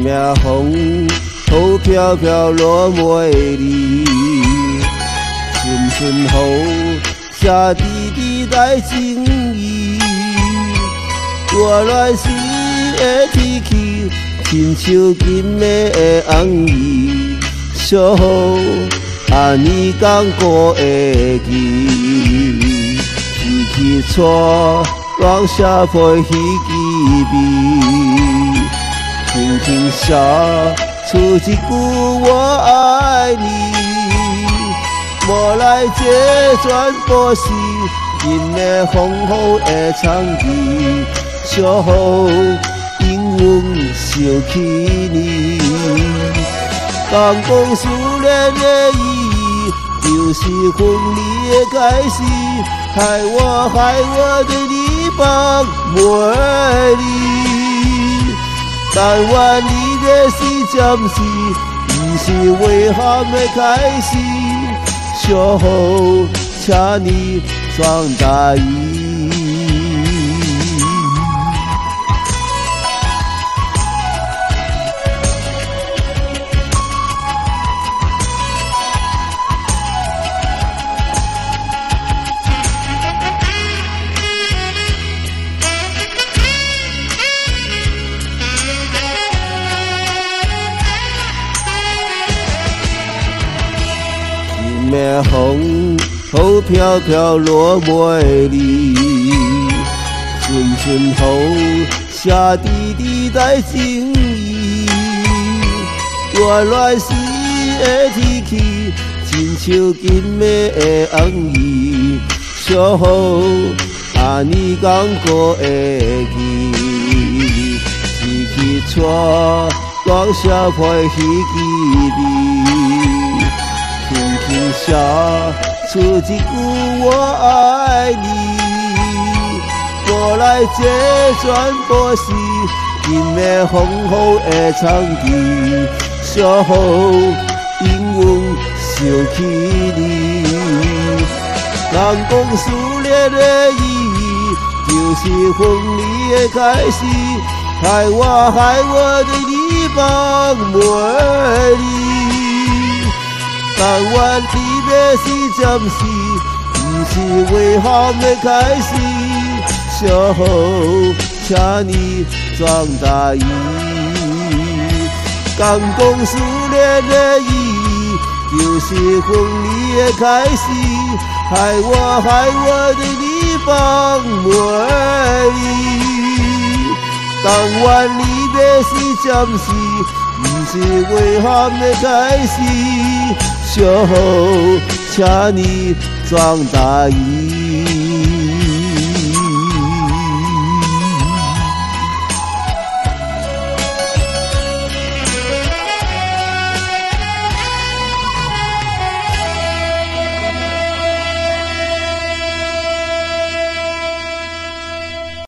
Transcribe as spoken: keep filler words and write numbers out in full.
命风雨飘飘落袂离，顺顺雨写滴滴来情意。我来时的天气，亲像今的红衣，小雨安尼讲过会记，天气错，让社会彼支味，轻轻笑出一句我爱你。无来这全部是因的丰富的场地，小雨因阮想起你。讲讲思念的意义，就是分离的开始，害我害我对你放袂离。但愿离别是暂时，不是遗憾的开始。小雨，请你装大意。命风雨飘飘落袂离，顺顺雨写滴滴来情意。原来时的天气，亲像今的红衣，小雨安尼讲过会记，天气错，让社会彼支味。轻轻笑出一句我爱你，无来这全部是因的丰富的场地，小雨因阮想起你。人讲思念的意义，就是分离的开始，害我害我对你放袂离。但愿离别是暂时，不是遗憾的开始。小雨，请你装大意。讲讲思念的意义，就是分离的开始，害我害我对你放袂离。但愿离别是暂时，不是遗憾的开始。小雨，请你装大意。